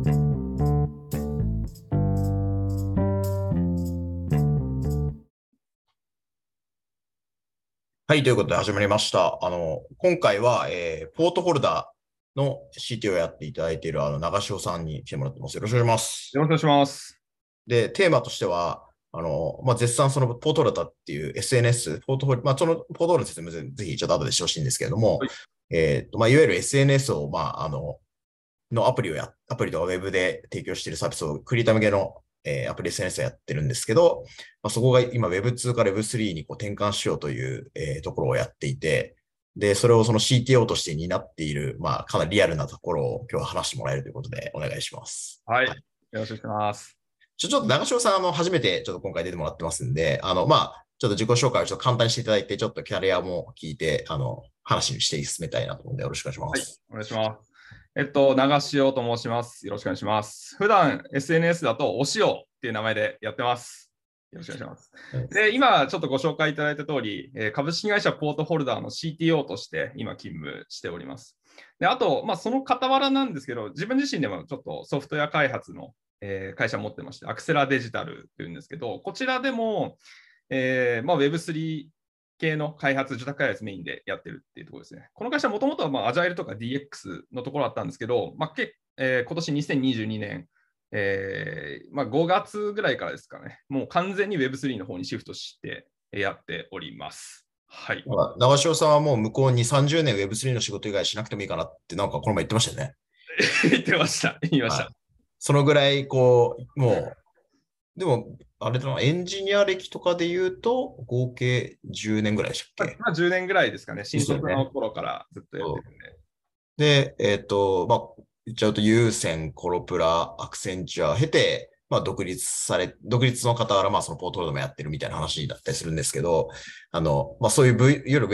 はい、ということで始まりました。今回は、ポートホルダーの CTO をやっていただいている長潮さんに来てもらってます。よろしくお願いします。 よろしくお願いします。 で、テーマとしては、絶賛そのポートホルダーっていう SNS、ポートホル、そのポートホルダー説明ぜひちょっと後でしてほしいんですけれども、 はい。 いわゆる SNS を、のアプリとかウェブで提供しているサービスをクリエイター向けの、アプリ SNS をやってるんですけど、そこが今 Web2 から Web3 にこう転換しようという、ところをやっていて、で、それをその CTO として担っている、かなりリアルなところを今日は話してもらえるということでお願いします。 はい。 はい。 よろしくお願いします。 ちょっと長潮さん、初めてちょっと今回出てもらってますんで、ちょっと自己紹介をちょっと簡単にしていただいて、ちょっとキャリアも聞いて、話にして進めたいなと思うので、よろしくお願いしまはい。 す。 お願いします。長潮と申します。よろしくお願いします。普段 SNS だとお塩っていう名前でやってます。よろしくお願いします。で、今ちょっとご紹介いただいた通り、株式会社ポートホルダーの CTO として今勤務しております。で、あと、その傍らなんですけど、自分自身でもちょっとソフトウェア開発の会社を持ってまして、アクセラデジタルっていうんですけど、こちらでも、Web3 系の開発、受託開発メインでやってるっていうところですね。この会社もともとはアジャイルとか DX のところだったんですけど、今年2022年、5月ぐらいからですかね、もう完全に Web3 の方にシフトしてやっております。はい。 長潮さんはもう向こうに30年 Web3 の仕事以外しなくてもいいかなって、なんかこの前言ってましたよね。 言ってました。言いましはい。 た。 そのぐらい、でも、あれだな、エンジニア歴とかで言うと、合計10年ぐらいでしたっけ？ 10年ぐらいですかね。 で新卒のすよね。 頃からずっとやってそるんで。 うで、言っちゃうと、ユーセン、コロプラ、アクセンチュア経て、独立の傍ら、そのポートフォリオもやってるみたいな話だったりするんですけど、そういう、いわゆる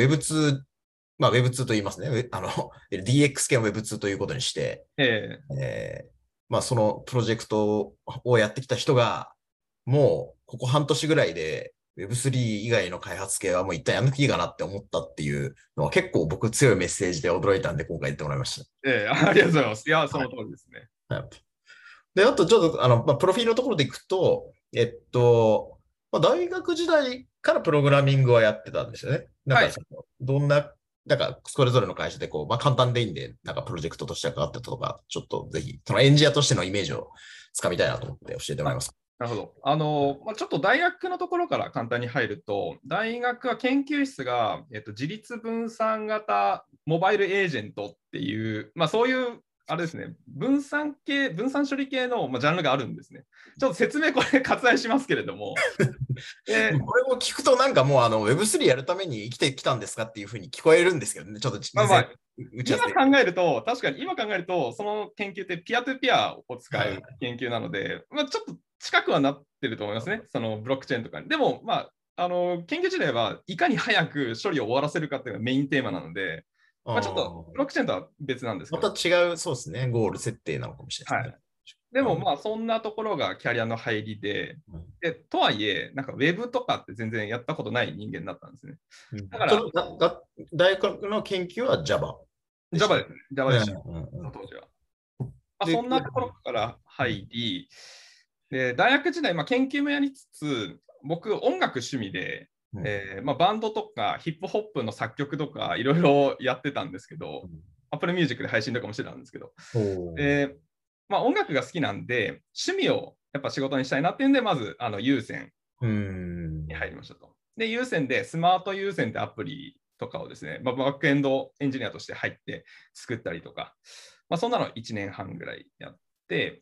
Web2、Web2 と言いますね。DX 系の Web2 ということにして、 えそのプロジェクトをやってきた人が、もう、ここ半年ぐらいで Web3 以外の開発系はもう一旦やめていいかなって思ったっていうのは結構僕強いメッセージで驚いたんで今回言ってもらいましありがとうございます。いや、 た。はい。 その通りですね。 はい。で、あとちょっと、プロフィールのところでいくと、大学時代からプログラミングはやってたんですよね。なんはい。 かどんな、なんか、それぞれの会社で簡単でいいんで、なんかプロジェクトとして関わってたとか、ちょっとぜひ、そのエンジニアとしてのイメージをつかみたいなと思って教えてもらいあ、 ます。 なるほど。ちょっと大学のところから簡単に入ると、大学は研究室が、自立分散型モバイルエージェントっていう、そういう、あれですね、分散処理系の、ジャンルがあるんですね。ちょっと説明これ割愛しますけれども、で、 これを聞くとなんかもうWeb3 やるために生きてきたんですかっていうふうに聞こえるんですけどね。ちょっと全然打ち合わせで。 確かに今考えると、その研究ってピアトゥピアを使うはい。 研究なので、ちょっと近くはなってると思いますね、そのブロックチェーンとかに。でも、研究自体はいかに早く処理を終わらせるかっていうのがメインテーマなので、ちょっとブロックチェーンとは別なんですけまたど、 違う、そうですね、ゴール設定なのかもしれないですはい。でも、 ね。 そんなところがキャリアの入りで、 うん。 とはいえ、なんかウェブとかって全然やったことない人間だったんですね。 うん。 だから、 大学の研究は Java でした Java ね。 ですね。Java うんでした、 うんうん。 その当時は。そで、 んなところからうん。 入り、で大学時代、研究もやりつつ、僕、音楽趣味で、 うん。 バンドとかヒップホップの作曲とかいろいろやってたんですけど、 うん。 Apple Music で配信とかもしてたんですけど、 おー。 で音楽が好きなんで、趣味をやっぱ仕事にしたいなっていうんで、まず有線うーにん。 入りましたと。で、有線でスマート有線ってアプリとかをですね、バックエンドエンジニアとして入って作ったりとか、そんなの1年半ぐらいやって、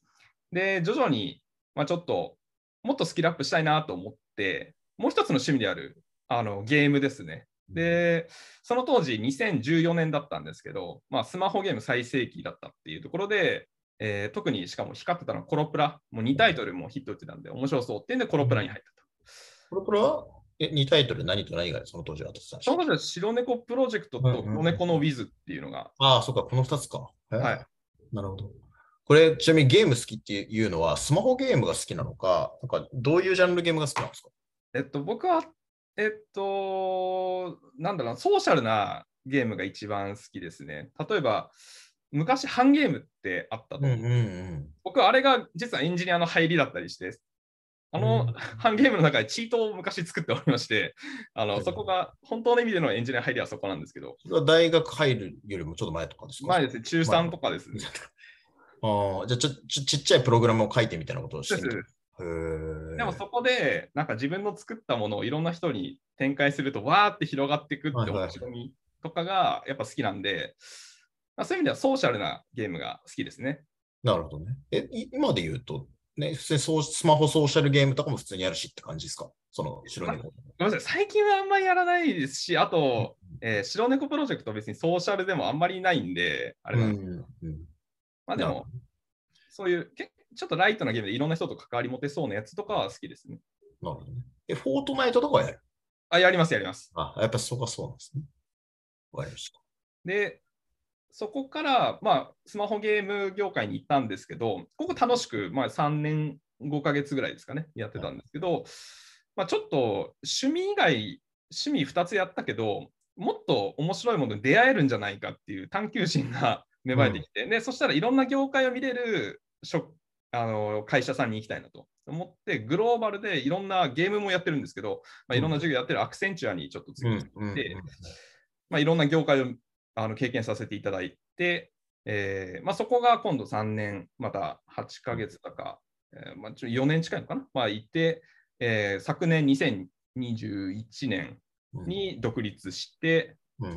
で、徐々に、ちょっともっとスキルアップしたいなと思って、もう一つの趣味であるゲームですね。で、その当時2014年だったんですけど、スマホゲーム最盛期だったっていうところで、特にしかも光ってたのはコロプラ、もう2タイトルもヒット打ってたんで面白そうっていうんでコロプラに入ったと。 これは、2タイトル何と何がその当時は当ててたんでしたっけ？ その当時は白猫プロジェクトと黒猫のウィズっていうのが、 ああ、そうか、この2つか。 はい。 なるほど。これ、ちなみにゲーム好きっていうのは、スマホゲームが好きなのか、なんか、どういうジャンルゲームが好きなんですか？ 僕は、なんだろうな、ソーシャルなゲームが一番好きですね。例えば、昔、ハンゲームってあったと思う。 うんうん僕、あれが実はエンジニアの入りだったりして、ハンゲームの中でチートを昔作っておりまして、そこが本当の意味でのエンジニア入りはそこなんですけど。 それは大学入るよりもちょっと前とかですか？ 前ですね、中3とかですね。 じゃあちっちゃいプログラムを書いてみたいなことをしてみた。 でもそこで、なんか自分の作ったものをいろんな人に展開すると、わーって広がっていくって面白みとかがやっぱ好きなんで、そういう意味ではソーシャルなゲームが好きですね。 なるほどね。今で言うと、ね、普通にスマホソーシャルゲームとかも普通にやるしって感じですか？その白猫。 ごめんなさい、最近はあんまりやらないですし、あと、白猫プロジェクト別にソーシャルでもあんまりないんで、あれなんです。まあでも、そういうちょっとライトなゲームでいろんな人と関わり持てそうなやつとかは好きですね。 なるほどね。フォートナイトとかはやる？ やります、やります。 やっぱそこはそうなんですね。わかりました。 で、そこから、スマホゲーム業界に行ったんですけど、ここ楽しく、3年5ヶ月ぐらいですかね、やってたんですけど、ちょっと趣味以外、趣味2つやったけど、もっと面白いものに出会えるんじゃないかっていう探求心が芽生えてきて、でそしたらいろんな業界を見れる会社さんに行きたいなと思って、グローバルでいろんなゲームもやってるんですけど、いろんな授業やってるアクセンチュアにちょっと次に行って、いろんな業界を経験させていただいて、そこが今度3年、また8ヶ月だか、4年近いのかな、行って、昨年2021年に独立して、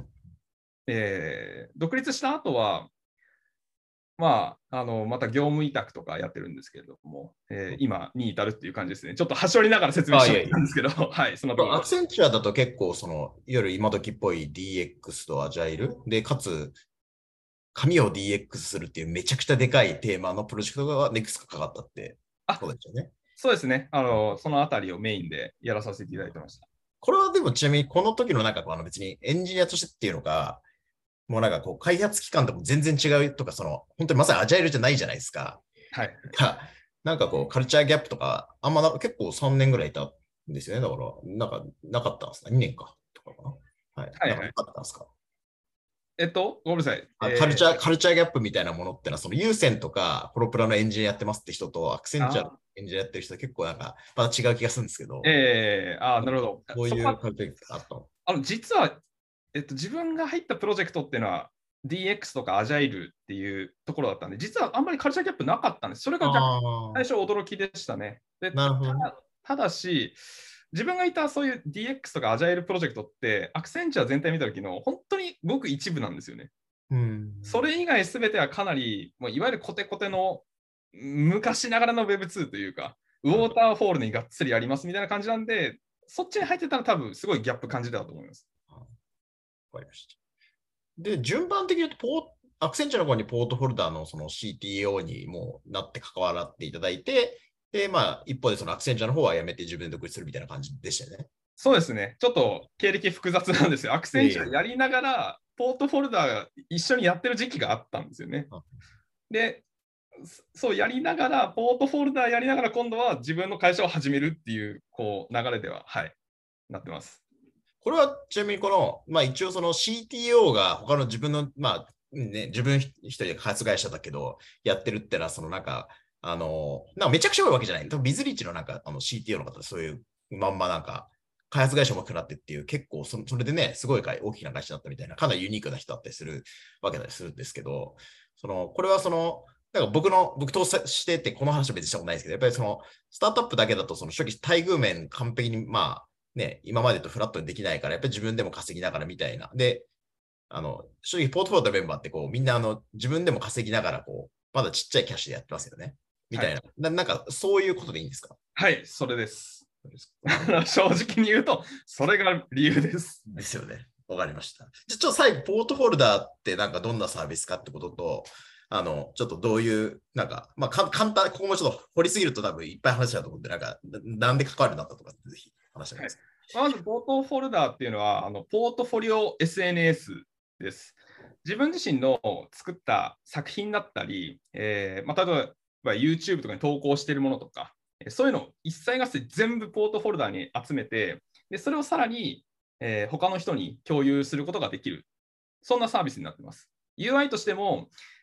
独立した後は、また業務委託とかやってるんですけれども、今に至るっていう感じですね。ちょっと端折りながら説明してたんですけど、はい、そのところ。 アクセンチュアだと結構、いわゆる今時っぽい DX とアジャイルで、かつ、紙を DX するっていうめちゃくちゃでかいテーマのプロジェクトが NEXT がかかったって、そうですよね。 そうですね。そのあたりをメインでやらさせていただいてました。 これはでもちなみにこの時の別にエンジニアとしてっていうのが、もう開発期間とかも全然違うとか、本当にまさにアジャイルじゃないじゃないですか。 はい。 カルチャーギャップとか、結構3年ぐらいいたんですよね。だから、なかったんですか？ 2 年か。とかかな。はい。なかったんですか？ ごめんなさい。 カルチャーギャップみたいなものってのは、有線とかプロプラのエンジニアやってますって人と、アクセンチャーのエンジニアやってる人は結構また違う気がするんですけど。 なるほど。 こういうカルチャーがあったの？ 実は、自分が入ったプロジェクトっていうのは、DX とかアジャイルっていうところだったんで、実はあんまりカルチャーギャップなかったんです。それが最初驚きでしたね。 なるほど。 ただし、自分がいたそういう DX とかアジャイルプロジェクトって、アクセンチュア全体見たときの本当にごく一部なんですよね。それ以外すべてはかなり、もういわゆるコテコテの昔ながらの Web2 というか、ウォーターフォールにがっつりありますみたいな感じなんで、そっちに入ってたら多分すごいギャップ感じたと思います。 わかりました。で、順番的に言うと、アクセンチャーの方にポートフォルダーのその CTO にもなって関わっていただいて、で、一方でそのアクセンチャーの方はやめて自分で独立するみたいな感じでしたよね。 そうですね。ちょっと経歴複雑なんですよ。アクセンチャーやりながら、ポートフォルダー一緒にやってる時期があったんですよね。で、そうやりながら、ポートフォルダーやりながら、今度は自分の会社を始めるっていう、流れでは、なってます。 これはちなみに一応その CTO が他の自分の、自分一人で開発会社だけど、やってるってのは、めちゃくちゃ多いわけじゃない。多分ビズリーチのCTO の方、そういうまんま開発会社もくなってっていう、結構それでね、すごい大きな会社だったみたいな、かなりユニークな人だったりするわけだりするんですけど、これは僕としてってこの話は別にしたことないですけど、やっぱりスタートアップだけだと初期待遇面完璧に今までとフラットにできないから、やっぱり自分でも稼ぎながらみたいな。で、正直ポートフォリオのメンバーってみんな自分でも稼ぎながらまだちっちゃいキャッシュでやってますよね。みたいな。そういうことでいいんですか？ はい、それです。正直に言うと、それが理由です。 ですよね。わかりました。ちょっと最後、ポートフォルダーってどんなサービスかってことと、ちょっとどういう、簡単、ここもちょっと掘りすぎると多分いっぱい話しちゃうと思うんで、なんで関わるようになったとか、ぜひ話してください。 まず、ポートフォルダーっていうのは、ポートフォリオ SNS です。自分自身の作った作品だったり、例えば YouTube とかに投稿しているものとか、そういうのを一切合切全部ポートフォルダーに集めて、でそれをさらに、他の人に共有することができる。そんなサービスになっています。UI としても、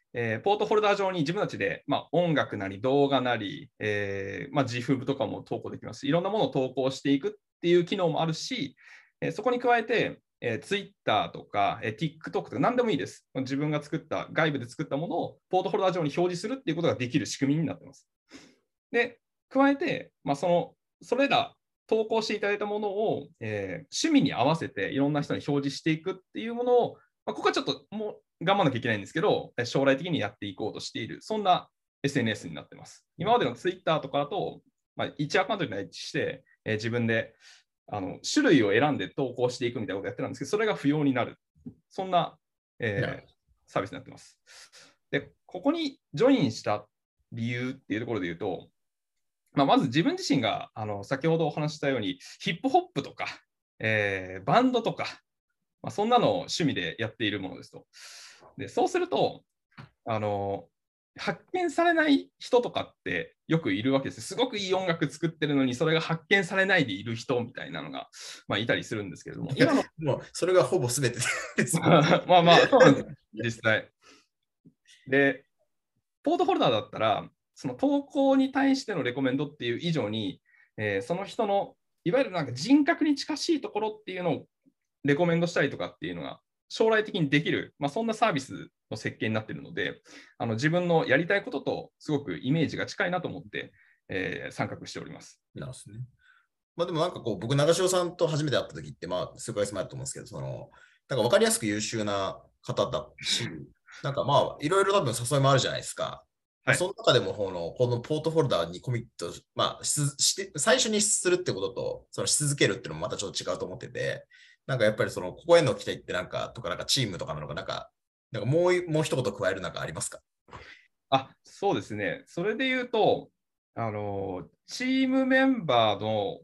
ポートフォルダー上に自分たちで、音楽なり動画なり、GIF とかも投稿できますし、いろんなものを投稿していくっていう機能もあるし、そこに加えて、Twitter とか、TikTok とか何でもいいです。自分が作った、外部で作ったものをポートフォルダー上に表示するっていうことができる仕組みになっています。で、加えて、それら投稿していただいたものを、趣味に合わせていろんな人に表示していくっていうものを、ここはちょっともう頑張らなきゃいけないんですけど、将来的にやっていこうとしている、そんな SNS になっています。今までの Twitter とかだと、1アカウントに内置して、自分で種類を選んで投稿していくみたいなことをやってたんですけど、それが不要になる。そんな、サービスになっています。で、ここにジョインした理由っていうところで言うと、まず自分自身が先ほどお話ししたように、ヒップホップとか、バンドとか、そんなのを趣味でやっているものですと。で、そうすると、発見されない人とかってよくいるわけです。すごくいい音楽作ってるのに、それが発見されないでいる人みたいなのが、いたりするんですけれども、今のもうそれがほぼ全てです。 そうなんです、実際。で、ポートフォルダーだったら、その投稿に対してのレコメンドっていう以上に、その人のいわゆるなんか人格に近しいところっていうのをレコメンドしたりとかっていうのが将来的にできる、そんなサービスの設計になっているので、自分のやりたいこととすごくイメージが近いなと思って、参画しております。 なんですね。でもなんかこう、僕、長潮さんと初めて会った時って、数ヶ月前だと思うんですけど、なんか分かりやすく優秀な方だし、なんかいろいろ多分誘いもあるじゃないですか。 はい、 その中でもこのポートフォルダーにコミット、最初にするってことと、し続けるっていうのもまたちょっと違うと思ってて、なんかやっぱりここへの期待ってなんかチームとかなのか、なんかもう一言加えるなんかありますか？ そうですね。それで言うと、チームメンバーの、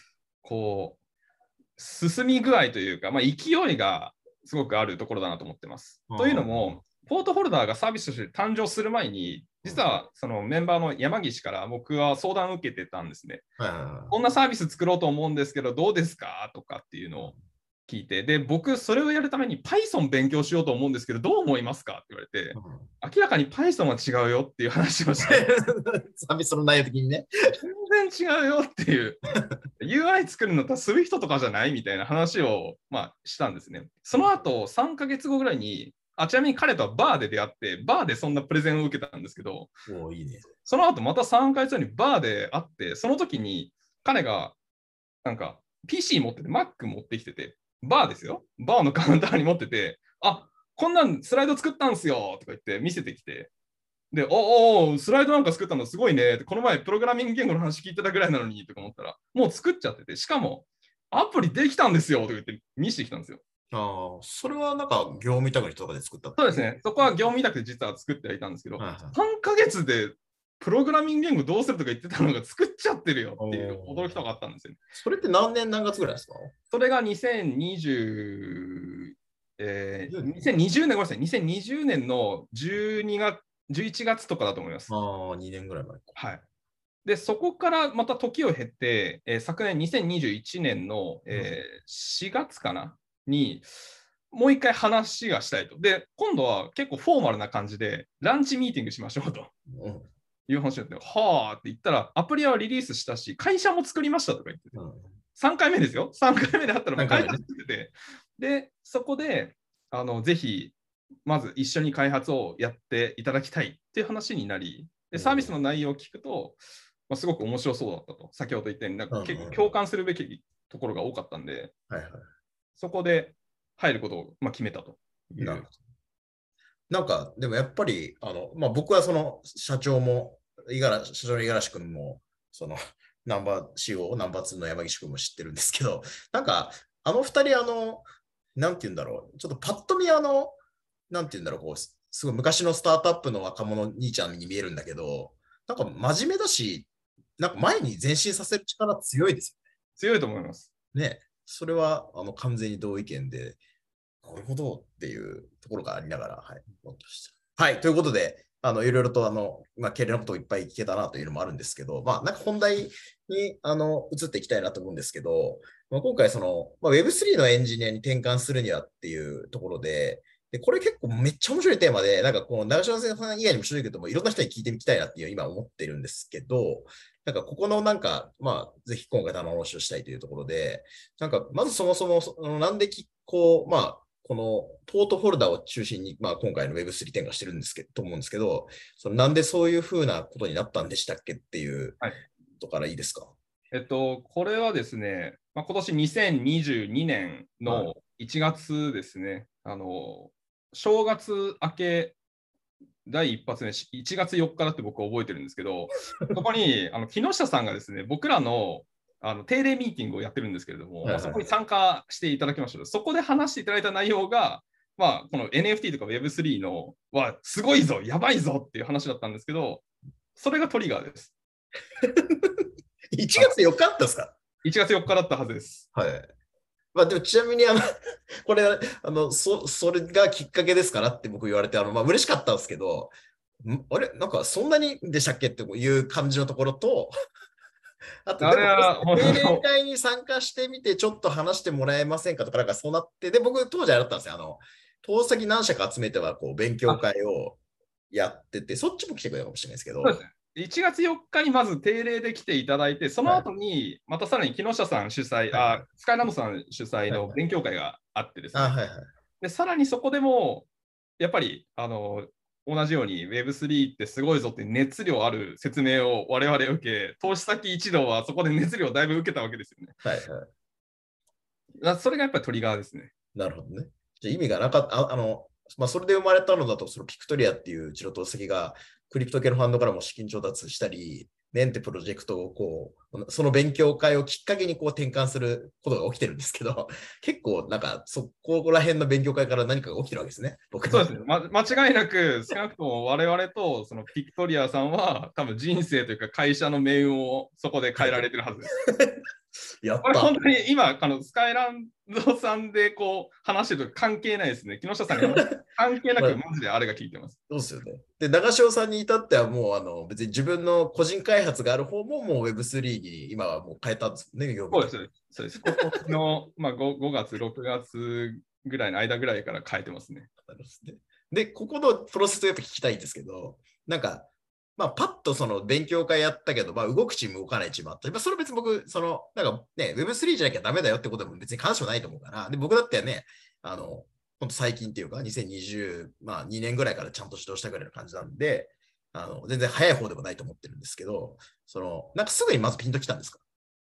進み具合というか、勢いがすごくあるところだなと思ってます。というのも、ポートフォルダーがサービスとして誕生する前に、実はそのメンバーの山岸から僕は相談を受けてたんですね。こんなサービス作ろうと思うんですけど、どうですかとかっていうのを聞いて、で、僕、それをやるために Python 勉強しようと思うんですけど、どう思いますかって言われて、明らかに Python は違うよっていう話をして、 サービスの内容的にね。 全然違うよっていう、UI 作るのと Swift とかじゃないみたいな話を、したんですね。その後、3ヶ月後ぐらいに、ちなみに彼とはバーで出会って、バーでそんなプレゼンを受けたんですけど、 いいね。 その後また3ヶ月後にバーで会って、その時に彼がなんか PC 持ってて、Mac 持ってきてて、バーですよ。バーのカウンターに持ってて、こんなんスライド作ったんすよとか言って見せてきて、で、スライドなんか作ったのすごいね。この前プログラミング言語の話聞いてたぐらいなのにとか思ったら、もう作っちゃってて、しかもアプリできたんですよとか言って見せてきたんですよ。 それはなんか業務委託とかで作ったそうですね。そこは業務委託で実は作ってはいたんですけど、3ヶ月でプログラミング言語どうするとか言ってたのが作っちゃってるよっていう驚きとかあったんですよね。 それって何月ぐらいですか？ それが2020年、ごめんなさい、2020年の12月、11月とかだと思います。 2年ぐらい前か。 はい。で、そこからまた時を経て、昨年2021年の、4月かなに、もう一回話がしたいと。で、今度は結構フォーマルな感じで、ランチミーティングしましょうと。いう話になって、はあって言ったら、アプリはリリースしたし、会社も作りましたとか言ってて、3回目ですよ。3回目であったらもう会社作ってて、で、そこで、ぜひ、まず一緒に開発をやっていただきたいっていう話になり、でサービスの内容を聞くと、すごく面白そうだったと、先ほど言ったように、なんか結構共感するべきところが多かったんで、そこで入ることを決めたという。 なんか、でもやっぱり、僕はその社長の五十嵐君も、ナンバー CO、ナンバー2の山岸君も知ってるんですけど、なんか、二人、なんて言うんだろう、ちょっとパッと見なんて言うんだろう、すごい昔のスタートアップの若者兄ちゃんに見えるんだけど、なんか真面目だし、なんか前に前進させる力強いですよね。 強いと思います。 ね、それは完全に同意見で、なるほどっていうところがありながら、はい、思ってました。はい、ということで、いろいろと経理のことをいっぱい聞けたなというのもあるんですけど、なんか本題に移っていきたいなと思うんですけど、今回Web3 のエンジニアに転換するにはっていうところで、 で、これ結構めっちゃ面白いテーマで、なんかこう、長島さん以外にも面白いけども、いろんな人に聞いてみたいなっていう今思ってるんですけど、なんかここのなんか、まあ、ぜひ今回生話をしたいというところで、なんか、まずそもそも、なんでこう、まあ、このポートフォルダを中心に、まあ、今回の Web3 展開してるんですけど、と思うんですけど、なんでそういうふうなことになったんでしたっけっていうはい。 とからいいですか？ これはですね、まあ、今年2022年はい。 の1月ですね、正月明け第一発目、1月4日だって僕は覚えてるんですけど、そこに木下さんがですね、僕らの定例ミーティングをやってるんですけれども、まあ、そこに参加していただきました。そこで話していただいた内容が、まあ、この NFT とか Web3 のはすごいぞ、やばいぞっていう話だったんですけど、それがトリガーです。 1月4日だったんですか？ 1月4日だったはずです。 はい。まあでもちなみにこれ、それがきっかけですからって僕言われて、まあ嬉しかったんですけど、あれなんかそんなにでしたっけっていう感じのところと、あとでも、 あれは、本定例当、 会に参加してみてちょっと話してもらえませんかとか、なんかそうなって、で、僕当時あれだったんですよ。投資先何社か集めてはこう勉強あ、 会をやってて、そっちも来てくれたかもしれないですけど、 そうですね。1月4日にまず定例で来ていただいて、そのはい。 後にまたさらに木下さん主催、 はい。はい。 スカイラムさん主催はい。 の勉強会があってですあ、 ね。 はい。はい。 で、さらにそこでも、やっぱり同じように Web3 ってすごいぞって熱量ある説明を我々受け、投資先一同はそこで熱量をだいぶ受けたわけですよね。 はい。はい。 それがやっぱりトリガーですね。 なるほどね。じゃあ意味がなかった、まあ、それで生まれたのだと、そのピクトリアっていううちの投資先が、クリプト系のファンドからも資金調達したり、メンテプロジェクトをこう、その勉強会をきっかけにこう転換することが起きてるんですけど、結構なんかそこら辺の勉強会から何かが起きてるわけですね、僕の。 そうですね、間違いなく、少なくとも我々とそのピクトリアさんは、多分人生というか会社の命運をそこで変えられてるはずです。 やっこれ本た。 当に今、スカイランドさんでこう話してると関係ないですね。木下さんが関係なまあ、 くマジであれが聞いてます。 そうですよね。で、長潮さんに至ってはもう、別に自分の個人開発がある方ももう Web3 に今はもう変えたんですね、業務的に。 そうです。そうです。今年の、まあ、5月、6月ぐらいの間ぐらいから変えてますね。 で、ここのプロセスをやっぱ聞きたいんですけど、なんか、まあ、パッとその勉強会やったけど、まあ、動くチーム動かないチームあった。それ別に僕、なんかね、Web3 じゃなきゃダメだよってことも別に関心はないと思うから、で、僕だってね、本当最近っていうか、2020、まあ、2年ぐらいからちゃんと指導したぐらいの感じなんで、全然早い方でもないと思ってるんですけど、なんかすぐにまずピンときたんですか？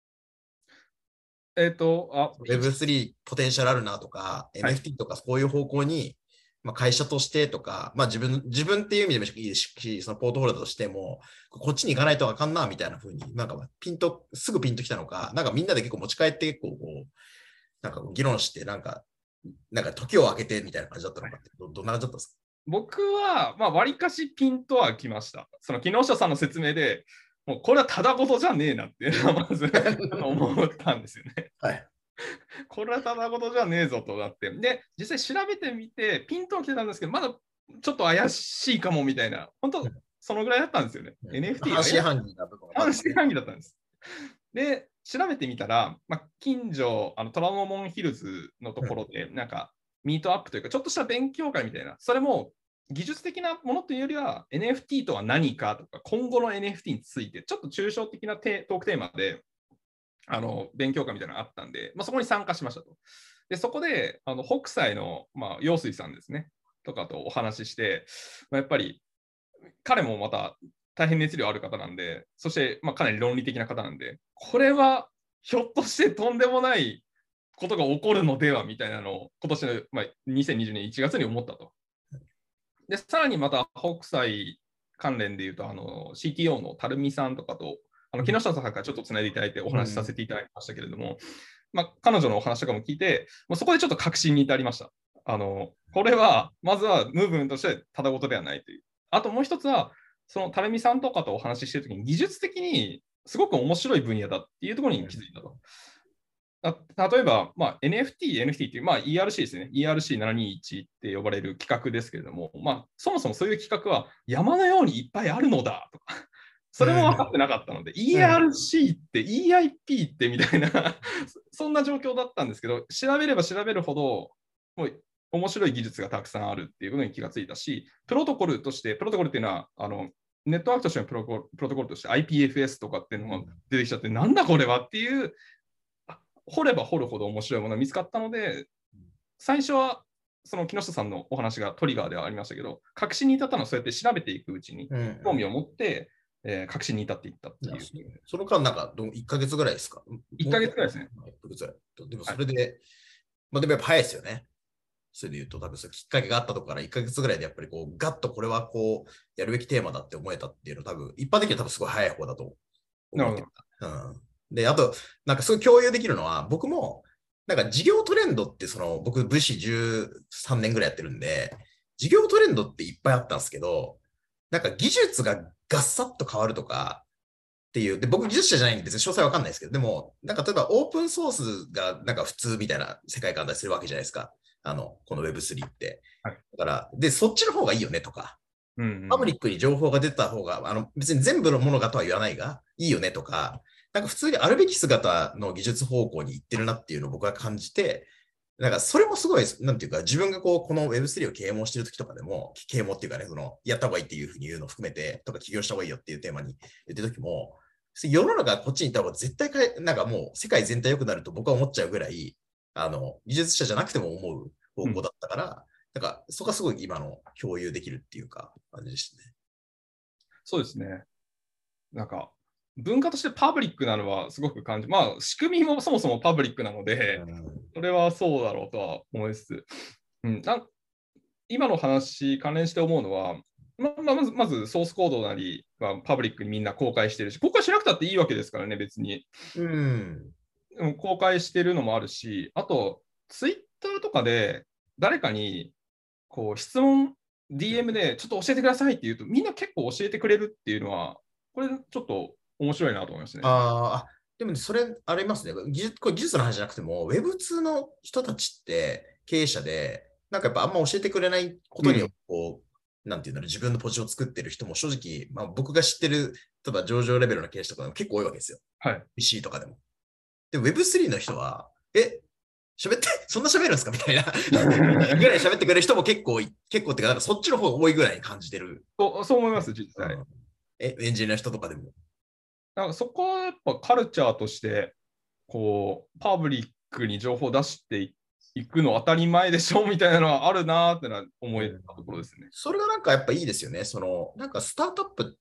Web3 ポテンシャルあるなとか、 はい。 NFT とかそういう方向に、まあ、会社としてとか、まあ自分っていう意味でもいいですし、そのポートフォリオとしても、こっちに行かないとあかんな、みたいな風に、なんかすぐピンときたのか、なんかみんなで結構持ち帰って結構こう、なんか議論して、なんか時を空けてみたいな感じだったのかって、どんな感じだったんですか？ 僕は、まあ、割かしピンとはきました。その木下さんの説明で、もうこれはただごとじゃねえなっていうのはまず思ったんですよね。 はい。 これはただごとじゃねえぞとなって。で、実際調べてみて、ピンとは来てたんですけど、まだちょっと怪しいかもみたいな、本当、そのぐらいだったんですよね。NFT 半信怪しい、 半疑な部分がまだ。 半信半疑だったんです。で、調べてみたら、まあ、近所、虎ノ門ヒルズのところで、なんか、ミートアップというか、ちょっとした勉強会みたいな、それも技術的なものというよりは、NFT とは何かとか、今後の NFT について、ちょっと抽象的なトークテーマで、勉強会みたいなのがあったんで、まあ、そこに参加しましたと。で、そこで、北斎の、まあ、陽水さんですね、とかとお話しして、まあ、やっぱり、彼もまた大変熱量ある方なんで、そして、まあ、かなり論理的な方なんで、これはひょっとしてとんでもないことが起こるのではみたいなのを今年の、まあ、2020年1月に思ったと。で、さらにまた北斎関連でいうと、CTO の垂水さんとかと、木下さんからちょっとつないでいただいてお話しさせていただきましたけれども、まあ、彼女のお話とかも聞いて、もうそこでちょっと確信に至りました。これは、まずはムーブメントとしてただごとではないという。あともう一つは、その垂水さんとかとお話ししているときに、技術的にすごく面白い分野だっていうところに気づいたと。例えば、まあ、NFT っていう、まあ、ERC ですね。ERC721 って呼ばれる企画ですけれども、まあ、そもそもそういう企画は山のようにいっぱいあるのだとか、それも分かってなかったので、ERC って EIP ってみたいなそんな状況だったんですけど、調べれば調べるほど、もう面白い技術がたくさんあるっていうことに気がついたし、プロトコルとして、プロトコルっていうのは、ネットワークとしてのプロトコルとして IPFS とかっていうのが出てきちゃって、なんだこれはっていう、掘れば掘るほど面白いものが見つかったので、最初はその木下さんのお話がトリガーではありましたけど、確信に至ったのはそうやって調べていくうちに、興味を持って、確信に至っていったっていう。 その間、なんか1ヶ月ぐらいですか？ 1ヶ月ぐらいですね。 1ヶ月ぐらい。でもそれで、まあでもやっぱ早いですよね。それで言うと、多分そのきっかけがあったところから1ヶ月ぐらいでやっぱりこう、ガッとこれはこう、やるべきテーマだって思えたっていうのは多分、一般的には多分すごい早い方だと思ってた。で、あと、なんかすごい共有できるのは、僕も、なんか事業トレンドって僕、武士13年ぐらいやってるんで、事業トレンドっていっぱいあったんですけど、なんか技術がガッサッと変わるとかっていう、で、僕技術者じゃないんで別に詳細わかんないですけど、でも、なんか例えばオープンソースがなんか普通みたいな世界観だったりするわけじゃないですか。この Web3 って。 はい、 だから、で、そっちの方がいいよねとか、パブリックに情報が出た方が、別に全部のものがとは言わないが、いいよねとか、なんか普通にあるべき姿の技術方向に行ってるなっていうのを僕は感じて、なんかそれもすごい、なんていうか、自分がこの Web3 を啓蒙してる時とかでも、啓蒙っていうかね、やった方がいいっていうふうに言うのを含めて、とか起業した方がいいよっていうテーマに言ってる時も、世の中がこっちに行った方が絶対なんかもう世界全体良くなると僕は思っちゃうぐらい、技術者じゃなくても思う方向だったから、なんかそこはすごい今の共有できるっていうか、感じでしたね。 そうですね。なんか、文化としてパブリックなのはすごく感じ、まあ、仕組みもそもそもパブリックなので、それはそうだろうとは思いつつ、今の話、関連して思うのは、まずソースコードなりはパブリックにみんな公開してるし、公開しなくたっていいわけですからね、別に。公開してるのもあるし、あと、ツイッターとかで誰かにこう質問、DM でちょっと教えてくださいって言うと、みんな結構教えてくれるっていうのは、これちょっと面白いなと思いますね。 でも、それありますね。これ技術の話じゃなくても、Web2 の人たちって経営者で、なんかやっぱあんま教えてくれないことに、なんていうんだろう、自分のポジションを作ってる人も正直、僕が知ってる、例えば上場レベルの経営者とかでも結構多いわけですよ。 はい。 PC とかでも。で、Web3 の人は、喋って、そんな喋るんですかみたいなぐらい喋ってくれる人も結構ってか、なんかそっちの方が多いぐらいに感じてる。 そう思います、実際。 エンジニアの人とかでも。 なんかそこはやっぱカルチャーとして、パブリックに情報を出していくの当たり前でしょみたいなのはあるなって思えたところですね。 それがなんかやっぱいいですよね。なんかスタートアップって、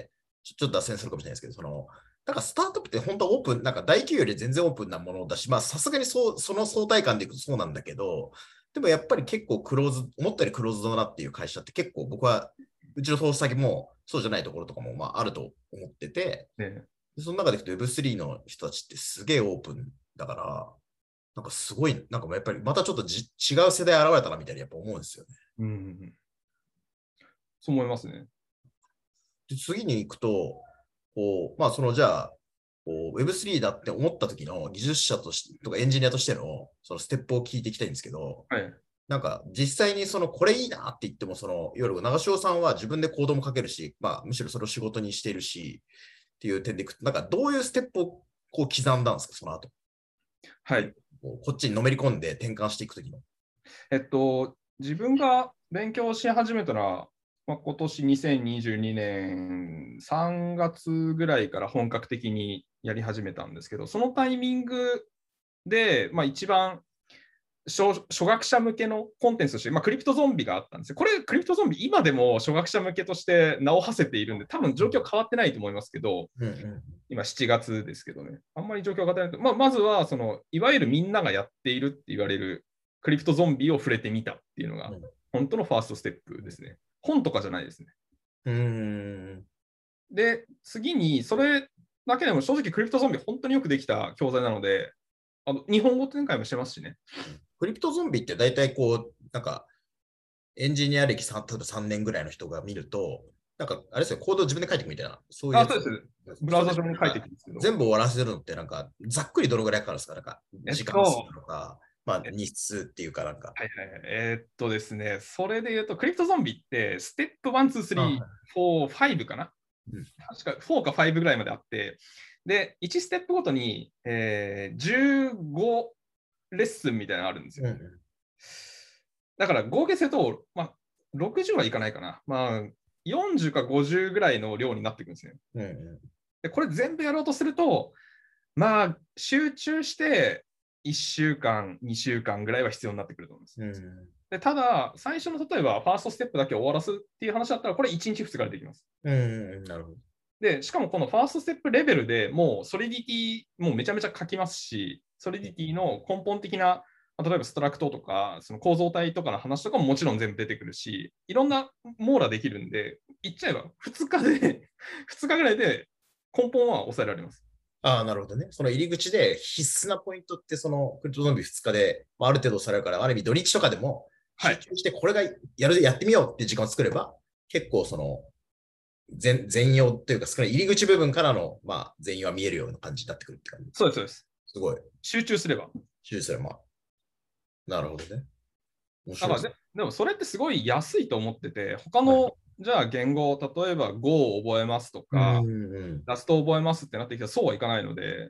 ちょっと脱線するかもしれないですけど、なんかスタートアップって本当はオープン、なんか大企業より全然オープンなものだし、まあさすがにその相対感でいくとそうなんだけど、でもやっぱり結構思ったよりクローズドだなっていう会社って結構僕は、うちの投資先もそうじゃないところとかもまああると思ってて、その中でいくと Web3 の人たちってすげえオープンだから、なんかすごい、なんかやっぱりまたちょっと違う世代現れたなみたいにやっぱ思うんですよね。 そう思いますね。 で次に行くと、まあじゃあ、Web3 だって思った時の技術者としてとかエンジニアとしてのそのステップを聞いていきたいんですけど、なんか実際にこれいいなって言っても、いわゆる長潮さんは自分でコードも書けるし、まあむしろそれを仕事にしているし、っていう点でいくと、なんかどういうステップを刻んだんですか、その後。 はい。 こっちにのめり込んで転換していくときの。 自分が勉強し始めたら、今年2022年3月ぐらいから本格的にやり始めたんですけど、そのタイミングで、一番初学者向けのコンテンツとして、クリプトゾンビがあったんですよ。これ、クリプトゾンビ、今でも初学者向けとして名を馳せているんで、多分状況変わってないと思いますけど、今7月ですけどね、あんまり状況変わってないと。まずは、いわゆるみんながやっているって言われるクリプトゾンビを触れてみたっていうのが、本当のファーストステップですね。本とかじゃないですね。で、次に、それだけでも正直クリプトゾンビ本当によくできた教材なので、日本語展開もしてますしね。 クリプトゾンビって大体なんか、エンジニア歴例えば3年ぐらいの人が見ると、なんか、あれですよ、コードを自分で書いていくみたいな、そういう。 そうです。ブラウザ上に書いていくんですけど。 全部終わらせるのって、なんか、ざっくりどのぐらいかかるんですか？なんか、時間数とか、日数っていうかなんか。 ですね、それで言うと、クリプトゾンビって、ステップ1、2、3、4、5かな、確か4か5ぐらいまであって、で、1ステップごとに、15レッスンみたいなのがあるんですよ。 だから合計すると、まあ、60はいかないかな。まあ、40か50ぐらいの量になってくるんですね。 うんうで、これ全部やろうとすると、まあ、集中して1週間、2週間ぐらいは必要になってくると思います。 ん。 でただ、最初の例えばファーストステップだけ終わらすっていう話だったら、これ1日2日でできます。 なるほど。 で、しかもこのファーストステップレベルでもうソリディティもうめちゃめちゃ書きますし、ソリディティの根本的な、例えばストラクトとか、その構造体とかの話とかももちろん全部出てくるし、いろんな網羅できるんで、言っちゃえば2日で、2日ぐらいで根本は抑えられます。 ああ、なるほどね。その入り口で必須なポイントって、そのクリプトゾンビ2日で、まあ、ある程度されるから、ある意味土日とかでもはい集中してこれがやってみようっていう時間を作れば、結構その全容というか、少ない入り口部分からの、まあ、全容は見えるような感じになってくるって感じ。 そうです、そうです。 すごい。 集中すれば。 集中すれば、まあ。なるほどね。面だから白いですね。 でもそれってすごい安いと思ってて、他の、じゃあ言語、例えば Go を覚えますとか、 うんラストを覚えますってなってきたらそうはいかないので、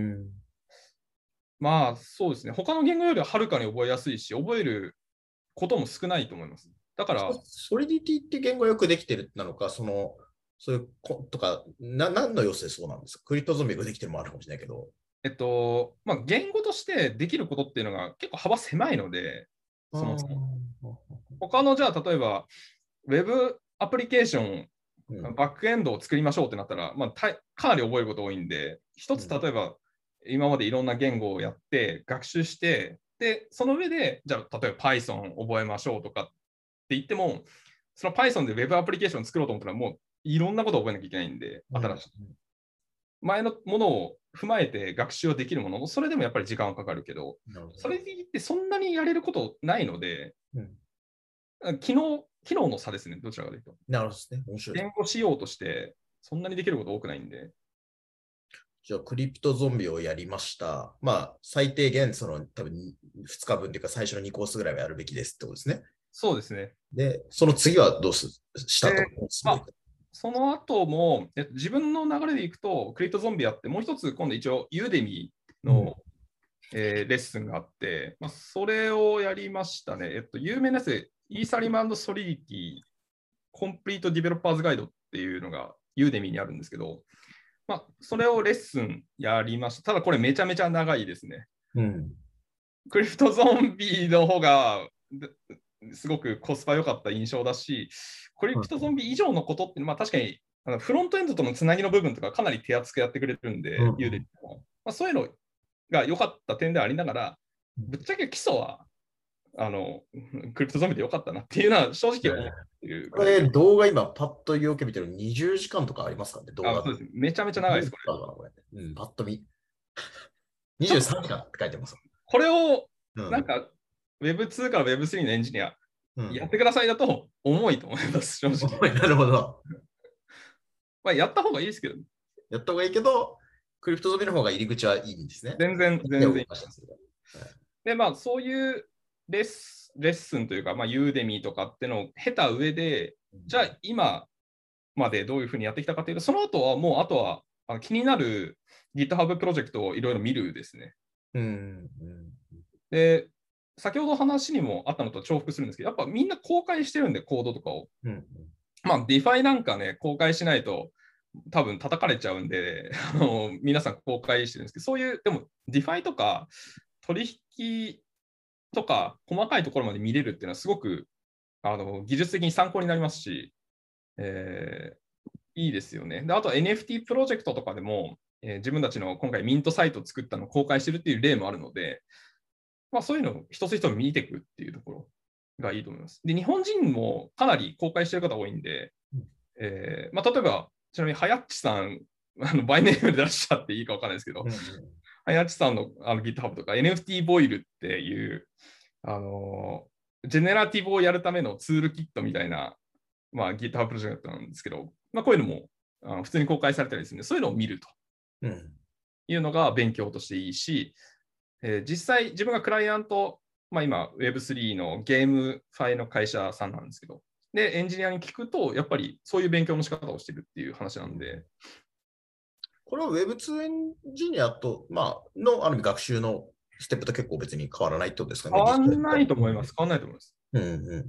まあそうですね、他の言語よりははるかに覚えやすいし、覚えることも少ないと思います。だから、 ソリディティって言語よくできてるなのか、そういうとか、何の要素でそうなんですか？クリプトゾンビができてるもあるかもしれないけど。 まあ、言語としてできることっていうのが結構幅狭いので、そもそも。他のじゃあ、例えば、ウェブアプリケーション、バックエンドを作りましょうってなったら、まあ、かなり覚えること多いんで、一つ例えば、今までいろんな言語をやって、学習して、で、その上で、じゃあ、例えば Python 覚えましょうとかって言っても、その Python でウェブアプリケーション作ろうと思ったら、もういろんなことを覚えなきゃいけないんで、新しい。前のものを踏まえて学習はできるもの、それでもやっぱり時間はかかるけど、それでいってそんなにやれることないので、機能の差ですね、どちらかというと。 なるほどですね。面白い。 言語仕様として、そんなにできること多くないんで。 じゃあ、クリプトゾンビをやりました。まあ、最低限、多分2日分というか、最初の2コースぐらいはやるべきですってことですね。 そうですね。 で、その次はどうしたと思うんですか？ その後も、自分の流れでいくと、クリプトゾンビやって、もう一つ、今度一応、ユーデミの、レッスンがあって、まあ、それをやりましたね。有名なやつで、イーサリマンソリディティ、コンプリートディベロッパーズガイドっていうのが、ユーデミにあるんですけど、まあ、それをレッスンやりました。ただ、これめちゃめちゃ長いですね。クリプトゾンビの方が、すごくコスパ良かった印象だし、クリプトゾンビ以上のことって、まあ、確かにフロントエンドとのつなぎの部分とかかなり手厚くやってくれるんで、ユーデミもまあ、そういうのが良かった点ではありながら、ぶっちゃけ基礎はクリプトゾンビで良かったなっていうのは正直思っている。 これ動画今パッとよく見てる20時間とかありますかね、動画。 そうです。めちゃめちゃ長いです、これ。パッと見。23時間って書いてます。 これを、なんか、Web2 から Web3 のエンジニア、やってくださいだと重いと思います、正直。 なるほど。 まあ、やった方がいいですけど。 やった方がいいけど、クリプトゾンビの方が入り口はいいんですね。 全然。で、まあ、そういうレッスンというか、まあ、ユーデミーとかってのを経た上で、じゃあ今までどういうふうにやってきたかというと、その後はもう、あとは気になる GitHub プロジェクトをいろいろ見るですね。で、先ほど話にもあったのと重複するんですけど、やっぱみんな公開してるんで、コードとかを。まあ、DeFi なんかね、公開しないと多分叩かれちゃうんで、皆さん公開してるんですけど、そういう、でも DeFi とか取引とか細かいところまで見れるっていうのはすごく技術的に参考になりますし、いいですよね。で、あとは NFT プロジェクトとかでも、自分たちの今回ミントサイトを作ったのを公開してるっていう例もあるので、まあ、そういうのを一つ一つ見ていくっていうところがいいと思います。で、日本人もかなり公開してる方多いんで、まあ、例えば、ちなみに、はやっちさん、バイネームで出しちゃっていいか分からないですけど、はやっちさんのGitHub とか NFT ボイルっていう、ジェネラティブをやるためのツールキットみたいな、まあ、GitHub プロジェクトなんですけど、まあ、こういうのも普通に公開されたりですね、そういうのを見るというのが勉強としていいし、実際自分がクライアント、まあ、今 Web3 のゲームファイの会社さんなんですけど、で、エンジニアに聞くと、やっぱりそういう勉強の仕方をしてるっていう話なんで。 これは Web2 エンジニアと、まあ、のある意味学習のステップと結構別に変わらないってことですかね。 変わらないと思います。変わらないと思います。 うんうんうん。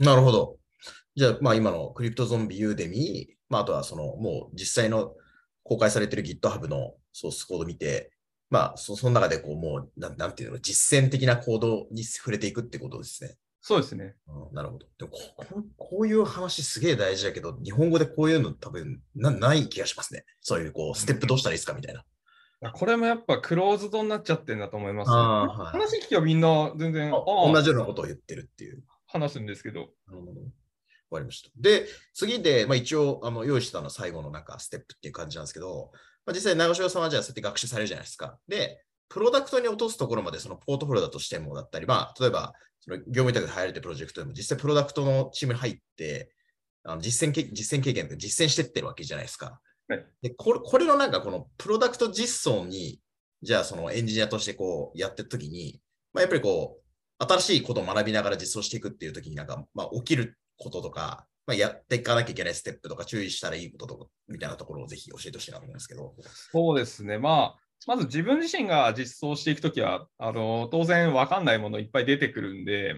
なるほど。じゃあ、まあ今のクリプトゾンビユーデミー、まああとはそのもう実際の公開されてる GitHub のソースコード見て、まあその中でこうもうなんていうの、実践的なコードに触れていくってことですね。 そうですね。 うん、なるほど。でもこういう話すげえ大事だけど、日本語でこういうの多分ない気がしますね。そういうこう、ステップどうしたらいいですかみたいな。 これもやっぱクローズドになっちゃってんだと思いますね。 ああ、はい。 話聞きはみんな全然、 同じようなことを言ってるっていう。 話すんですけど。 なるほど。わかりました。で、次で、まあ、一応用意してたのは最後のなんかステップっていう感じなんですけど、まあ、実際、長潮さんはじゃあそうやって学習されるじゃないですか。で、プロダクトに落とすところまで、そのポートフォリオだとしてもだったり、まあ、例えば、その業務委託で入られてるプロジェクトでも、実際プロダクトのチームに入って、実践経験で実践してってるわけじゃないですか。 はい。 で、これのなんかこのプロダクト実装に、じゃあそのエンジニアとしてこうやってるときに、まあ、やっぱりこう、新しいことを学びながら実装していくっていうときになんか、まあ、起きることとか、まあ、やっていかなきゃいけないステップとか注意したらいいこととか、みたいなところをぜひ教えてほしいなと思うんですけど。 そうですね。まあ、まず自分自身が実装していくときは、当然分かんないものいっぱい出てくるんで、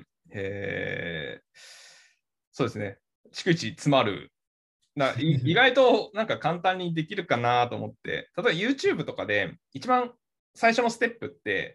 そうですね。逐一詰まる。意外となんか簡単にできるかなと思って、例えば YouTube とかで一番最初のステップって、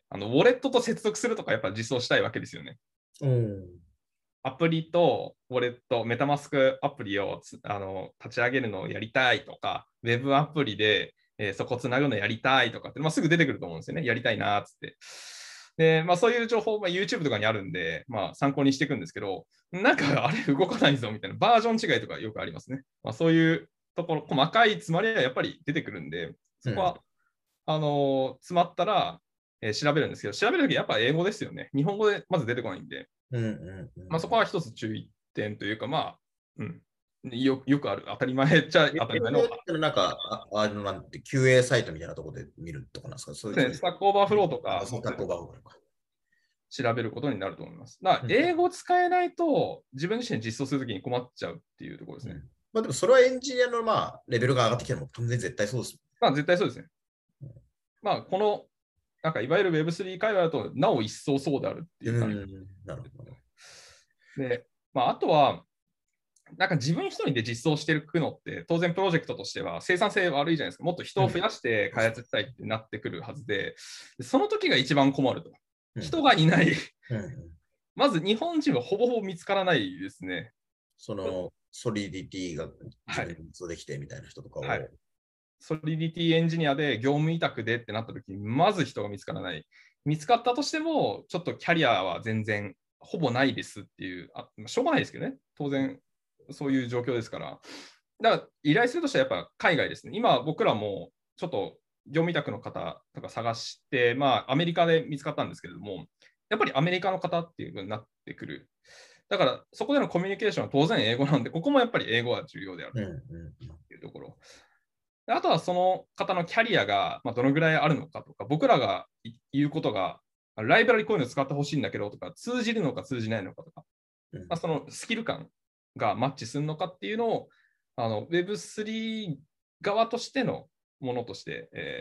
ウォレットと接続するとかやっぱ実装したいわけですよね。 うん。 アプリとウォレット、メタマスクアプリを立ち上げるのをやりたいとか、ウェブアプリで、そこつなぐのやりたいとかって、まあ、すぐ出てくると思うんですよね。やりたいなーっつって。で、まあ、そういう情報、YouTube とかにあるんで、まあ、参考にしていくんですけど、なんかあれ動かないぞみたいなバージョン違いとかよくありますね。まあ、そういうところ、細かい詰まりはやっぱり出てくるんで、そこは、詰まったら、調べるんですけど、調べるときやっぱ英語ですよね。日本語でまず出てこないんで。 うんうんうん。 まあ、そこは一つ注意点というか、まあ、よくある、当たり前っちゃ当たり前の、 ってなんか、なんて QA サイトみたいなところで見るとかなんですか？そういう。 スタックオーバーフローとか、 そう、タックオーバーフローか。 調べることになると思います。だからうん英語使えないと、自分自身実装するときに困っちゃうっていうところですね。 うん。まあでもそれはエンジニアのまあレベルが上がってきたのも当然絶対そうですまあ、絶対そうですね。まあ、なんかいわゆる Web3 界隈だと、なお一層そうであるっていう感じ。 なるほど。 で、まあ、あとは、なんか自分一人で実装していくのって、当然プロジェクトとしては生産性悪いじゃないですか。もっと人を増やして開発したいってなってくるはずで、その時が一番困ると。人がいない。まず日本人はほぼほぼ見つからないですね。 そのソリディティが自はい。 分で実装できてみたいな人とかを。 はい。ソリディティエンジニアで業務委託でってなった時に、まず人が見つからない。見つかったとしても、ちょっとキャリアは全然ほぼないですっていう、しょうがないですけどね。当然、そういう状況ですから。だから依頼するとしたらやっぱ海外ですね。今僕らもちょっと業務委託の方とか探して、まあアメリカで見つかったんですけれども、やっぱりアメリカの方っていう風になってくる。だからそこでのコミュニケーションは当然英語なんで、ここもやっぱり英語は重要であるというところ。あとはその方のキャリアがどのぐらいあるのかとか、僕らが言うことが、ライブラリこういうの使ってほしいんだけどとか、通じるのか通じないのかとか、そのスキル感がマッチするのかっていうのを、Web3 側としてのものとして、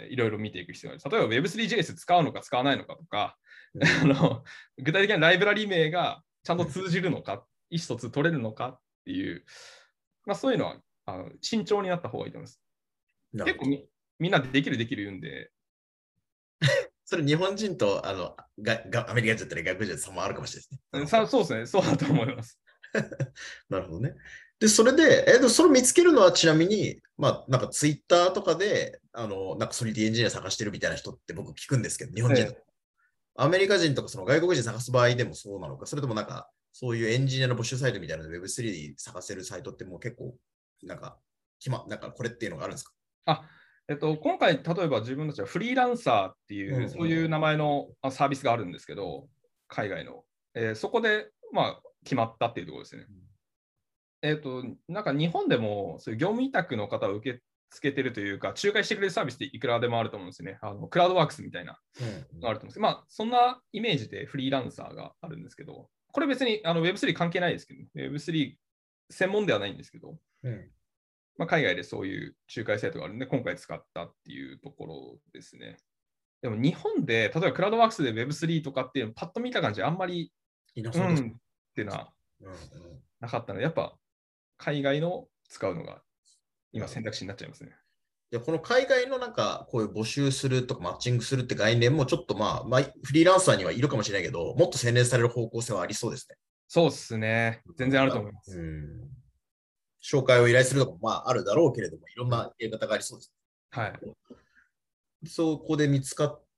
いろいろ見ていく必要がある。例えば Web3JS 使うのか使わないのかとか、具体的なライブラリ名がちゃんと通じるのか、意思疎通取れるのかっていう、そういうのは慎重になった方がいいと思います。結構みんなできる言うんで。 それ日本人とアメリカ人だったり外国人と差もあるかもしれないですね。 そうですね。そうだと思います。 なるほどね。で、それで、それを見つけるのはちなみに、まあ、なんかツイッターとかで、なんかソリティエンジニア探してるみたいな人って僕聞くんですけど、日本人、アメリカ人とかその外国人探す場合でもそうなのか、それともなんか、そういうエンジニアの募集サイトみたいなので Web3 探せるサイトってもう結構、なんか、なんかこれっていうのがあるんですか？ 今回、例えば自分たちはフリーランサーっていう、そういう名前のサービスがあるんですけど、海外の。そこで、決まったっていうところですね。なんか日本でもそういう業務委託の方を受け付けてるというか、仲介してくれるサービスっていくらでもあると思うんですよね。クラウドワークスみたいなのがあると思うんですけど、そんなイメージでフリーランサーがあるんですけど、これ別にWeb3 関係ないですけど、Web3 専門ではないんですけど、海外でそういう仲介サイトがあるんで、今回使ったっていうところですね。でも日本で、例えばクラウドワークスで Web3 とかっていうのをパッと見た感じ、あんまり、 いなそうです。 っていうのはうんうん、 なかったので、やっぱ海外の使うのが今選択肢になっちゃいますね。 で、この海外のなんか、こういう募集するとかマッチングするって概念もちょっとまあ、フリーランサーにはいるかもしれないけど、もっと洗練される方向性はありそうですね。 そうですね。全然あると思います。 紹介を依頼するとかもまああるだろうけれども、いろんなやり方がありそうです。 はい。 そこで見つかって、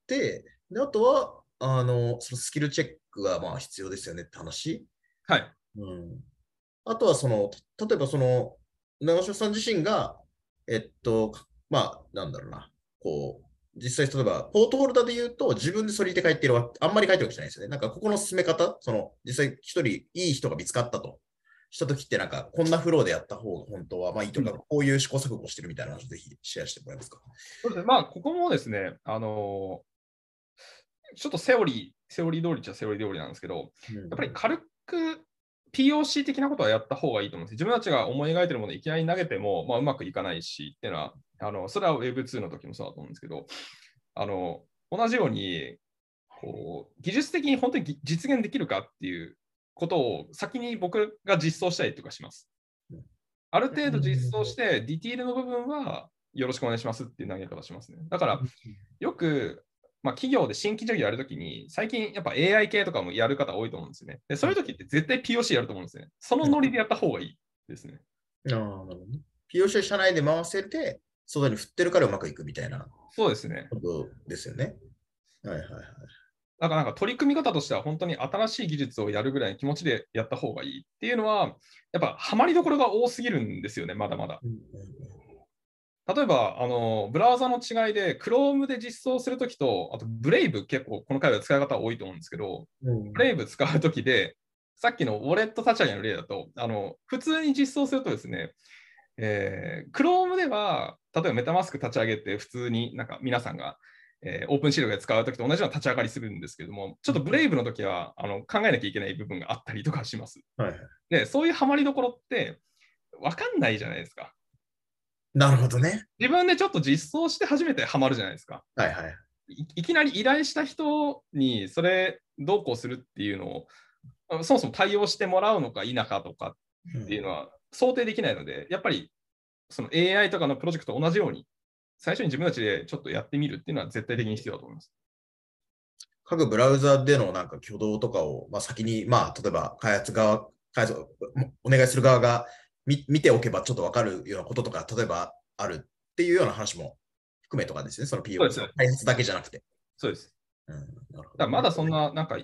であとは、そのスキルチェックがまあ必要ですよねって話。 はい。 あとは例えば長嶋さん自身が、まあ、なんだろうな、実際、例えば、ポートフォルダで言うと、自分でそれで書いてるあんまり書いてるわけじゃないですよね。なんか、ここの進め方、実際、一人いい人が見つかったとしたときって、なんか、こんなフローでやった方が本当はまあいいとか、こういう試行錯誤してるみたいな話をぜひシェアしてもらえますか。 そうですね。まあ、ここもですね、ちょっとセオリー通りっちゃセオリー通りなんですけど、やっぱり軽く POC 的なことはやった方がいいと思うんです。自分たちが思い描いてるものをいきなり投げても、まあ、うまくいかないしっていうのは、それは Web2 の時もそうだと思うんですけど、同じように、技術的に本当に実現できるかっていうことを先に僕が実装したりとかします。ある程度実装して、ディティールの部分はよろしくお願いしますっていう投げ方をしますね。だから、よく、まあ、企業で新規事業やるときに、最近やっぱ AI 系とかもやる方多いと思うんですよね。で、そういうときって絶対 POC やると思うんですね。そのノリでやった方がいいですね。 なるほどね。POC 社内で回せて、外に振ってるからうまくいくみたいなそうですね。 ことですよね。はいはいはい。 だからなんか取り組み方としては本当に新しい技術をやるぐらいの気持ちでやった方がいいっていうのは、やっぱハマりどころが多すぎるんですよね、まだまだ。例えば、ブラウザの違いで、Chrome で実装するときと、あと Brave 結構この回は使い方多いと思うんですけど、Brave 使うときで、さっきのウォレット立ち上げの例だと、普通に実装するとですね、Chrome では、例えばメタマスク立ち上げて、普通になんか皆さんが、オープンシールドで使うときと同じような立ち上がりするんですけども、ちょっと Brave のときは考えなきゃいけない部分があったりとかします。 はいはい、 で、そういうハマりどころって分かんないじゃないですか。 なるほどね。 自分でちょっと実装して初めてハマるじゃないですか。 はいはい。 いきなり依頼した人にそれどうこうするっていうのを、そもそも対応してもらうのか否かとかっていうのは想定できないので、やっぱりその AI とかのプロジェクトと同じように、最初に自分たちでちょっとやってみるっていうのは絶対的に必要だと思います。 各ブラウザでのなんか挙動とかを、まあ、先に、まあ、例えば開発お願いする側が見ておけばちょっとわかるようなこととか、例えばあるっていうような話も含めとかですね、その PO、開発だけじゃなくて。 そうです。 なるほどね、 だまだそんな、なんか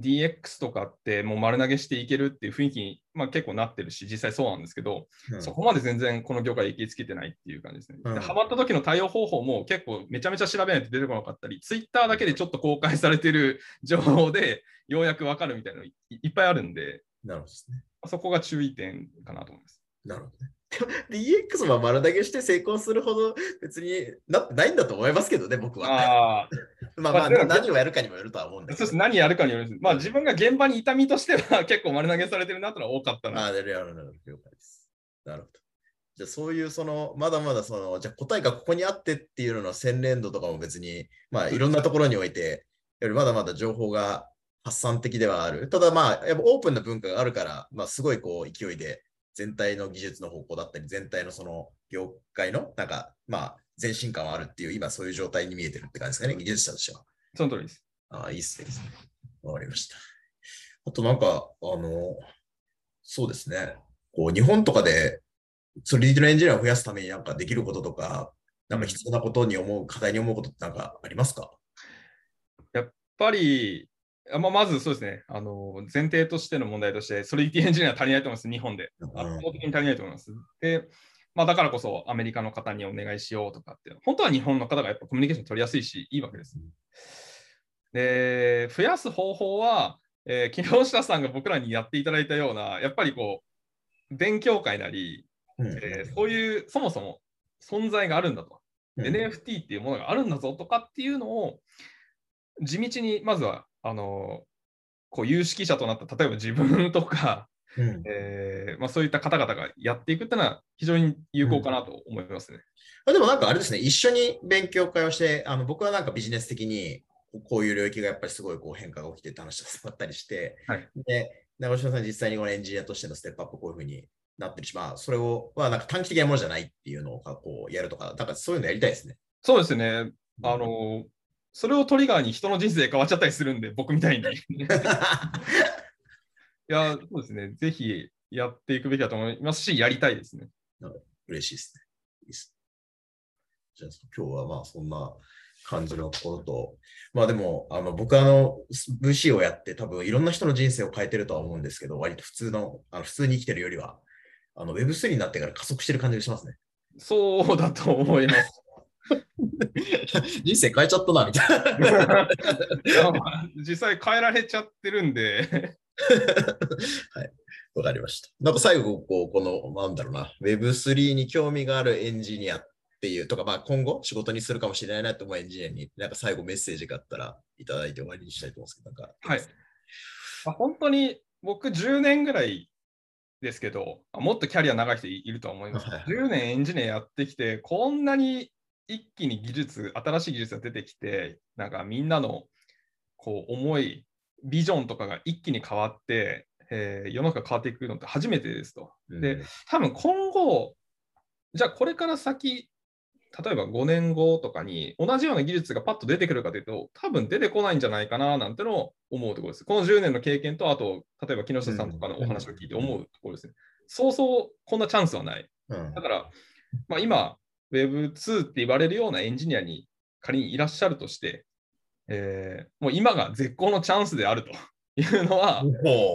DX とかってもう丸投げしていけるっていう雰囲気に、まあ、結構なってるし、実際そうなんですけど、そこまで全然この業界行きつけてないっていう感じですね。でハマった時の対応方法も結構めちゃめちゃ調べないと出てこなかったり、Twitter だけでちょっと公開されてる情報でようやく分かるみたいなのいっぱいあるんで、 なるほどですね。 そこが注意点かなと思います。 なるほどね。DX は丸投げして成功するほど別になってないんだと思いますけどね、僕は。まあ何をやるかにもよるとは思うんだけど。 そうです、何やるかによるんです。まあ自分が現場にいた身としては結構丸投げされてるなというのは多かったな。 了解です。なるほど。じゃあそういうまだまだじゃあ答えがここにあってっていうのの洗練度とかも別に、まあいろんなところにおいて、よりまだまだ情報が発散的ではある。ただまあ、やっぱオープンな文化があるから、まあすごい勢いで全体の技術の方向だったり、全体の業界のなんか、まあ前進感はあるっていう、今そういう状態に見えてるって感じですかね、技術者としては。 その通りです。 ああ、いいっすね。わかりました。あとなんか、そうですね。日本とかで、リードのエンジニアを増やすためになんかできることとか、なんか必要なことに課題に思うことってなんかありますか？ やっぱり、まずそうですね、前提としての問題として、ソリディティエンジニアは足りないと思います、日本で。圧倒的に足りないと思います。で、だからこそアメリカの方にお願いしようとかって、本当は日本の方がやっぱコミュニケーション取りやすいし、いいわけです。で、増やす方法は、木下さんが僕らにやっていただいたような、やっぱり勉強会なり、そういう、そもそも存在があるんだと。NFT っていうものがあるんだぞとかっていうのを、地道にまずは有識者となった例えば自分とか、そういった方々がやっていくっていうのは非常に有効かなと思いますね。 でもなんかあれですね、一緒に勉強会をして、僕はなんかビジネス的にこういう領域がやっぱりすごい変化が起きてって話を伝わったりして、 はい、 で長嶋さん実際にこのエンジニアとしてのステップアップこういうふうになってるし、まあ、それを、まあ、なんか短期的なものじゃないっていうのをこうやるとか、なんかそういうのやりたいですね。 そうですね。それをトリガーに人の人生変わっちゃったりするんで、僕みたいに。いや、そうですね。ぜひやっていくべきだと思いますし、やりたいですね。 嬉しいですね。いいです。じゃあ今日はまあそんな感じのところと、まあでも、僕VC をやって多分いろんな人の人生を変えてるとは思うんですけど、割と普通に生きてるよりは、Web3 になってから加速してる感じがしますね。 そうだと思います。 人生変えちゃったな、みたいな。 実際変えられちゃってるんで。 はい。わかりました。なんか最後、この、なんだろうな、Web3 に興味があるエンジニアっていうとか、まあ今後仕事にするかもしれないなと思うエンジニアに、なんか最後メッセージがあったらいただいて終わりにしたいと思うんですけど、なんか。 はい。本当に僕10年ぐらいですけど、もっとキャリア長い人いると思います。10年エンジニアやってきて、こんなに一気に新しい技術が出てきて、なんかみんなのこう思い、ビジョンとかが一気に変わって、世の中変わっていくのって初めてですと。で、多分今後、じゃあこれから先、例えば5年後とかに同じような技術がパッと出てくるかというと、多分出てこないんじゃないかななんてのを思うところです。この10年の経験と、あと、例えば木下さんとかのお話を聞いて思うところですね。そうそうこんなチャンスはない。だから、まあ、今、Web2 って言われるようなエンジニアに仮にいらっしゃるとして、もう今が絶好のチャンスであるというのは、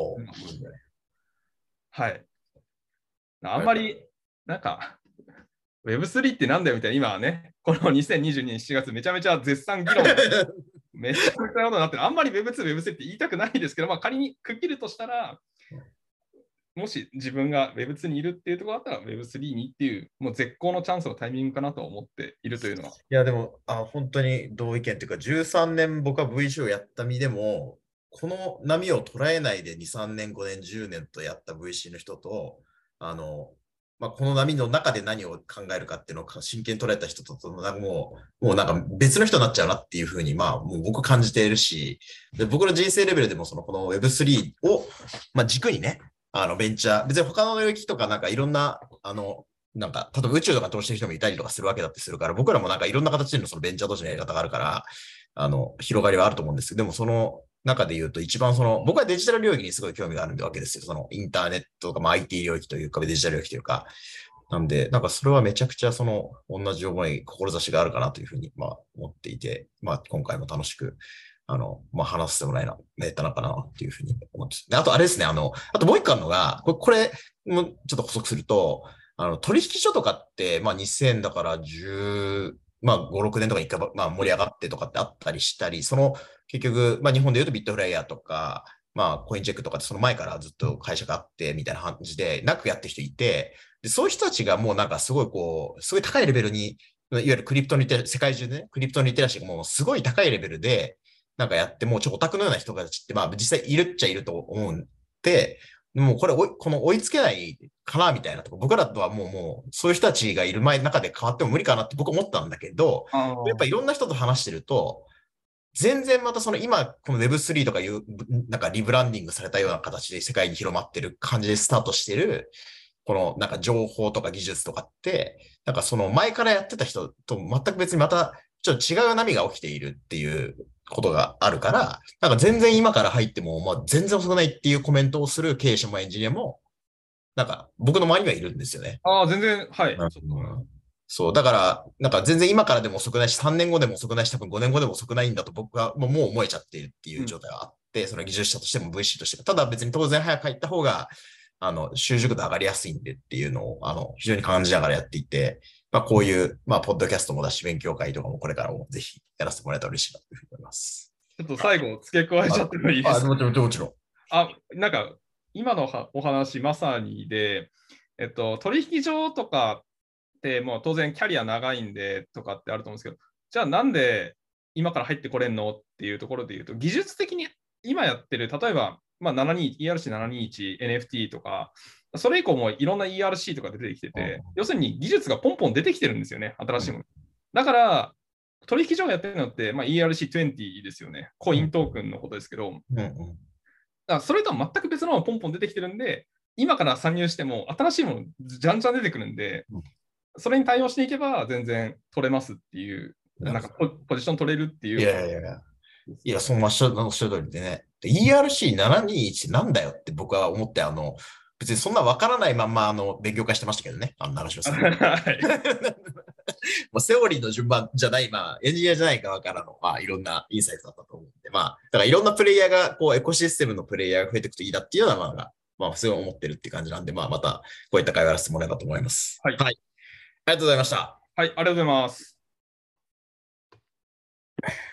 はい。あんまり、なんか、Web3 ってなんだよみたいな、今はね、この2022年7月、めちゃめちゃ絶賛議論、めちゃくちゃなことになってる。あんまり Web2、Web3 って言いたくないですけど、まあ、仮に区切るとしたら、もし自分が Web2 にいるっていうところだったら Web3 にっていう、もう絶好のチャンスのタイミングかなと思っているというのは。いや、でも、本当に同意見というか、13年僕は VC をやった身でも、この波を捉えないで2、3年、5年、10年とやった VC の人と、まあ、この波の中で何を考えるかっていうのを真剣に捉えた人と、なんかもうなんか別の人になっちゃうなっていうふうに、まあ、もう僕感じているし、で僕の人生レベルでも、この Web3 を、まあ、軸にね、ベンチャー、別に他の領域とかなんかいろんな、なんか、例えば宇宙とか投資してる人もいたりとかするわけだってするから、僕らもなんかいろんな形でのそのベンチャー投資のやり方があるから、広がりはあると思うんですけど、でもその中で言うと一番僕はデジタル領域にすごい興味があるわけですよ。そのインターネットとか、まあ、IT 領域というか、デジタル領域というか。なんで、なんかそれはめちゃくちゃ同じ思い、志があるかなというふうに、まあ、思っていて、まあ、今回も楽しく、まあ、話してもらえたのかなっていうふうに思ってで、あとあれですね、あともう一個あるのが、これもちょっと補足すると、取引所とかって、まあ、2000だから10、まあ、5、6年とかに一回、まあ、盛り上がってとかってあったりしたり、結局、まあ、日本で言うとビットフライヤーとか、まあ、コインチェックとかってその前からずっと会社があって、みたいな感じで、なくやってる人いて、で、そういう人たちがもうなんかすごいすごい高いレベルに、いわゆるクリプトリテラシー、世界中でね、クリプトリテラシーがもうすごい高いレベルで、なんかやって、もうオタクのような人たちって、まあ実際いるっちゃいると思うんで、もうこの追いつけないかなみたいなとこ、僕らとはもう、そういう人たちがいる中で変わっても無理かなって僕思ったんだけど、やっぱいろんな人と話してると、全然また今、この Web3 とかいう、なんかリブランディングされたような形で世界に広まってる感じでスタートしてる、このなんか情報とか技術とかって、なんかその前からやってた人と全く別にまたちょっと違う波が起きているっていうことがあるから、なんか全然今から入っても、まあ全然遅くないっていうコメントをする経営者もエンジニアも、なんか僕の周りにはいるんですよね。 全然、はい。 そう、だから、なんか全然今からでも遅くないし、3年後でも遅くないし、多分5年後でも遅くないんだと僕はもう思えちゃっているっていう状態があって、その技術者としても VC としても、ただ別に当然早く入った方が、習熟度上がりやすいんでっていうのを、非常に感じながらやっていて、まあこういう、まあ、ポッドキャストもだし、勉強会とかもこれからもぜひやらせてもらえたら嬉しいなというふうに思います。 ちょっと最後付け加えちゃってもいいですか？ もちろん。 なんか、今のお話、まさにで、取引所とかってもう当然キャリア長いんでとかってあると思うんですけど、じゃあなんで今から入ってこれんのっていうところで言うと、技術的に今やってる、例えば、まあ、ERC721、NFT とか、それ以降もいろんな ERC とか出てきてて、要するに技術がポンポン出てきてるんですよね、新しいもの。だから、取引所がやってるのって、まあ、ERC20 ですよね。コイントークンのことですけど、 それとは全く別のものがポンポン出てきてるんで、今から参入しても新しいものじゃんじゃん出てくるんで、それに対応していけば全然取れますっていう、なんかポジション取れるっていう。 いやいやいや。いや、そのおっしゃる通りでね。ERC721 なんだよって僕は思って、別にそんなわからないまんま、勉強会してましたけどね。長嶋さん。セオリーの順番じゃない、エンジニアじゃない側からの、いろんなインサイトだったと思うんで、だからいろんなプレイヤーが、エコシステムのプレイヤーが増えていくといいなっていうのは、すごい思ってるって感じなんで、また、こういった会話をしてもらえばと思います。 はい。 はい。ありがとうございました。 はい、ありがとうございます。